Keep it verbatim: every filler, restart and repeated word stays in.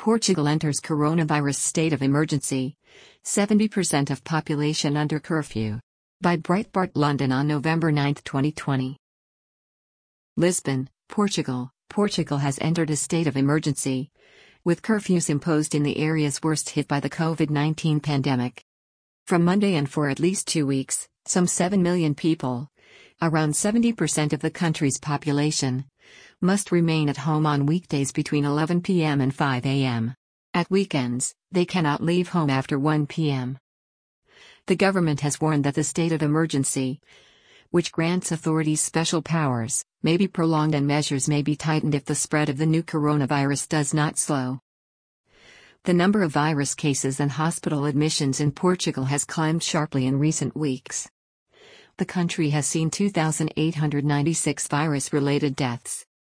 Portugal enters coronavirus state of emergency. seventy percent of population under curfew. By Breitbart London on November ninth, twenty twenty. Lisbon, Portugal. Portugal has entered a state of emergency, with curfews imposed in the areas worst hit by the COVID nineteen pandemic. From Monday and for at least two weeks, some seven million people, around seventy percent of the country's population, must remain at home on weekdays between eleven p m and five a m At weekends, they cannot leave home after one p m The government has warned that the state of emergency, which grants authorities special powers, may be prolonged and measures may be tightened if the spread of the new coronavirus does not slow. The number of virus cases and hospital admissions in Portugal has climbed sharply in recent weeks. The country has seen two thousand eight hundred ninety-six virus-related deaths,